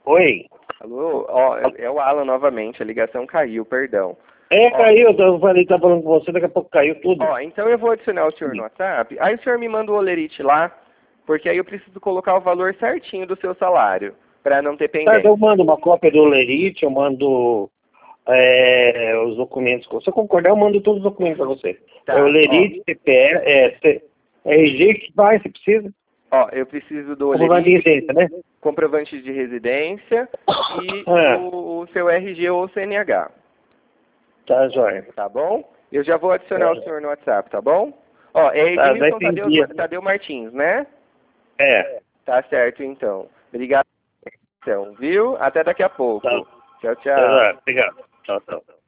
Oi. Alô? Ó, é o Alan novamente, a ligação caiu, perdão. Caiu, eu falei, tá falando com você, daqui a pouco caiu tudo. Ó, então eu vou adicionar o senhor no WhatsApp, aí o senhor me manda o olerite lá, porque aí eu preciso colocar o valor certinho do seu salário, para não ter Tá, pendência. eu mando uma cópia do Lerite, eu mando os documentos. Se eu concordar, eu mando todos os documentos para você. Tá, É o Lerite, CPF, RG que vai, se precisa. Ó, eu preciso do Comprovante de olerite, residência, né? comprovante de residência e Ah, o seu RG ou CNH, tá, joia. tá bom? Eu já vou adicionar o senhor no WhatsApp, tá bom? Ó, é Tá, daí Edmilson tem dia. Tadeu Martins, né? É, Tá certo, então. Obrigado, então, viu? Até daqui a tá, pouco. Tchau, tá, tchau. joia. Obrigado. Tchau, tchau.